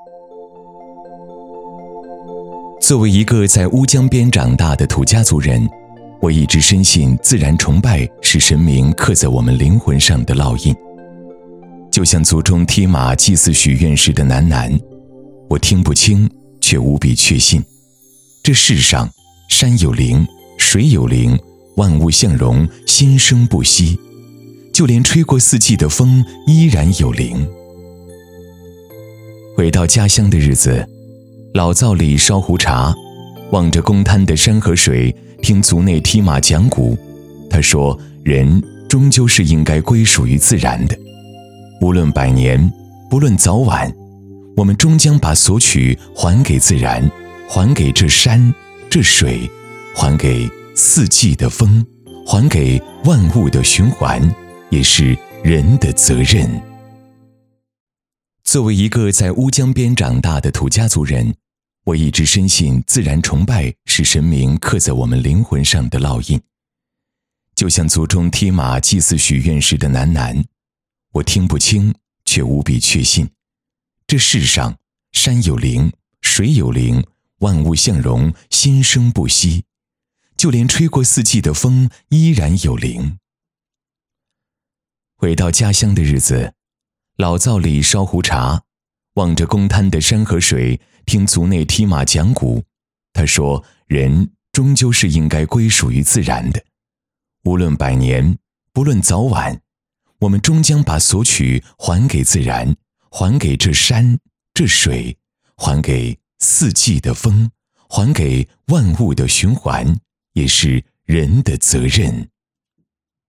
作为一个在乌江边长大的土家族人，我一直深信自然崇拜是神明刻在我们灵魂上的烙印。就像族中踢马祭祀许愿时的喃喃，我听不清，却无比确信，这世上山有灵，水有灵，万物相融，心生不息，就连吹过四季的风依然有灵。回到家乡的日子，老灶里烧壶茶，望着公滩的山和水，听族内踢马讲古。他说，人终究是应该归属于自然的，无论百年，不论早晚，我们终将把索取还给自然，还给这山这水，还给四季的风，还给万物的循环，也是人的责任。作为一个在乌江边长大的土家族人，我一直深信自然崇拜是神明刻在我们灵魂上的烙印。就像族中踢马祭祀许愿时的喃喃，我听不清，却无比确信，这世上山有灵，水有灵，万物相融，心生不息，就连吹过四季的风依然有灵。回到家乡的日子，老灶里烧壶茶，望着公滩的山和水，听族内踢马讲古。他说，人终究是应该归属于自然的，无论百年，不论早晚，我们终将把索取还给自然，还给这山这水，还给四季的风，还给万物的循环，也是人的责任。